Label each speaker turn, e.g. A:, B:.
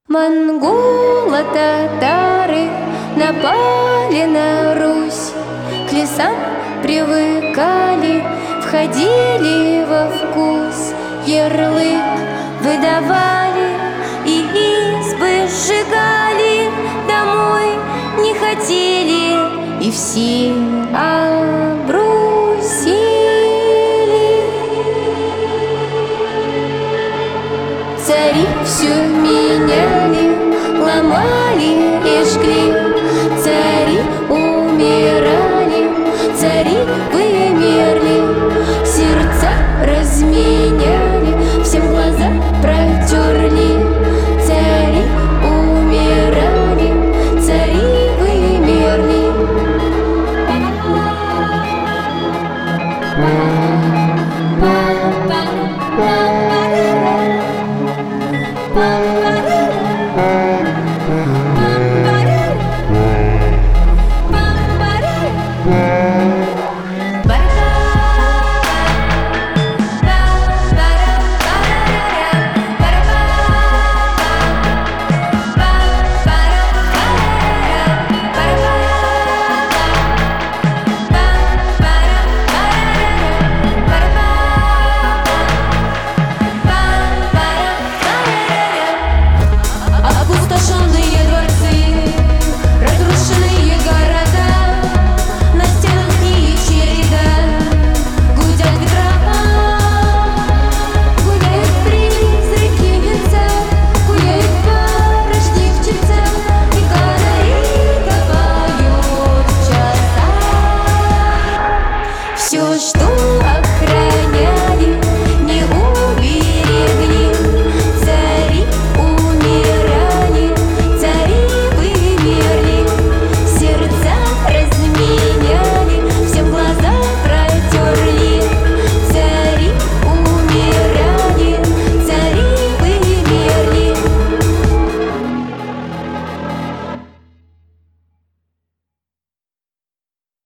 A: Монголо-татары напали на Русь, к лесам привыкали, входили во вкус, ярлык выдавали и избы сжигали, домой не хотели и все обрусили. Цари все меняли, ломали и жгли,